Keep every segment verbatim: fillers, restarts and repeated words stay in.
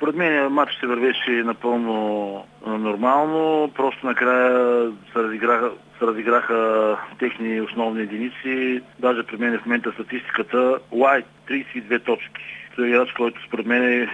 Според мен матчът се вървеше напълно нормално, просто накрая се разиграха, се разиграха техни основни единици. Даже при мен в момента статистиката Уайт тридесет и две точки. Той е играч, който според мен е,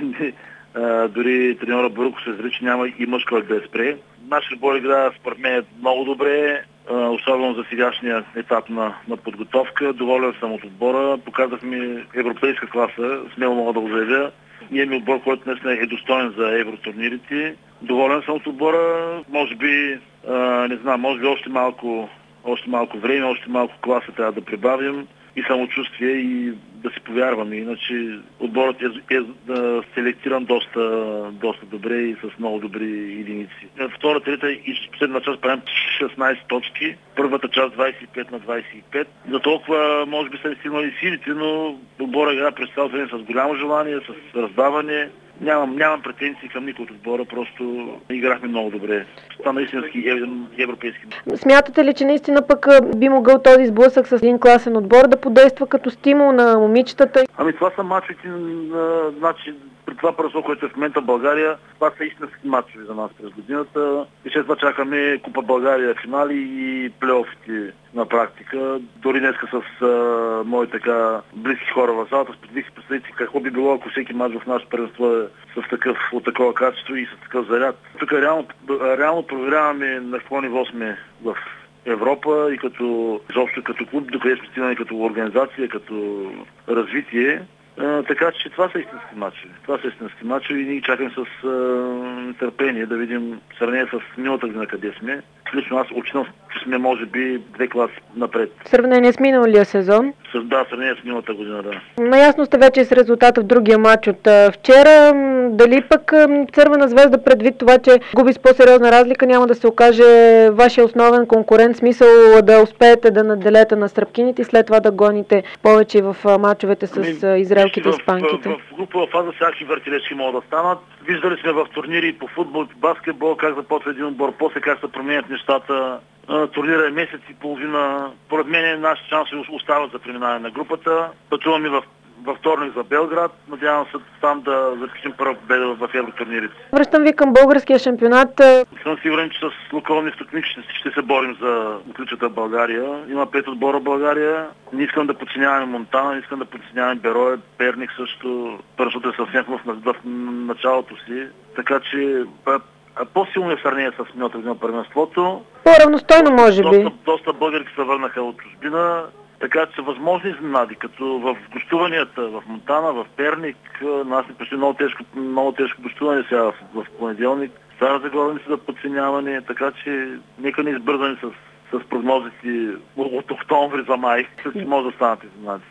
дори треньора Бурко се зри, че няма и мъж, който да я спре. Нашия отбор игра според мен много добре, особено за сегашния етап на, на подготовка. Доволен съм от отбора, показахме европейска класа, смело мога да го заявя. Ние ми отбор, който днес е достоен за евротурнирите. Доволен съм от отбора, може би, а, не знам, може би още малко, още малко време, още малко класа трябва да прибавим и самочувствие и да си повярваме. Иначе отборът е, е да селектиран доста, доста добре и с много добри единици. Втора, трета и последна част правим шестнайсет точки. Първата част двайсет и пет на двайсет и пет. За толкова може би са стигнали силите, но отбора игра през цял време с голямо желание, с раздаване. Нямам, нямам претенции към никой от отбора, просто играхме много добре. Стана истински европейски. Смятате ли, че наистина пък би могъл този сблъсък с един класен отбор да подейства като стимул на момичетата? Ами това са мачовете, значи, при това първо, което е в момента в България, това са истински мачове за нас през годината. И след това чакаме Купа България финали и плейофите на практика. Дори днеска с а, мои така близки хора в залата, споделих си представите какво би било, ако всеки мач в нашето първенство е с такъв, от такова качество и с такъв заряд. Тук реално, реално проверяваме на какво ниво сме в Европа и като изобщо като клуб, докъде сме стигнали като организация, като развитие. А, така че това са истински мачове. Това са истински мачове и ние чакаме с а, търпение да видим сравнение с миналата година къде сме. Лично аз очинам, че сме може би две класи напред. В сравнение с миналия сезон? С, да, в сравнение с миналата година, да. Наясно сте вече с резултата в другия матч от а, вчера. Дали пък а, Цървена звезда, предвид това, че губи с по-сериозна разлика, няма да се окаже вашия основен конкурент, смисъл да успеете да наделете на сръбкините и след това да гоните повече в а, мачовете с а, израелките и испанките? В, в, в групова фаза всякакви въртележки могат да станат. Виждали сме в турнири по футбол, по баскетбол, как започва един отбор, после как се променят нещата. Турнира е месец и половина. Поред мен нашите шанси остават за преминаване на групата. Пътуваме в във вторник за Белград. Надявам се там да запишем първ победа в евротурнирите. Връщам ви към българския шампионат. Съм сигурен, че с Лукойл Нефтохимик ще, ще се борим за отличията в България. Има пет отбора в България. Не искам да подценяваме Монтана, не искам да подценяваме Берое, Перник също. Първото е съвсем в, в началото си. Така че по-силно е в сравнение с миналата година първенството. По-равностойно може би. Доста, доста българки се върнаха от чужбина. Така че са възможни изненади, като в гостуванията в Монтана, в Перник, нас ни предстои много тежко, много тежко гостуване сега в, в понеделник. Стара Загора не са да подценяване, така че нека не избързани с, с прогнозите от октомври за май, че може да станат изненади.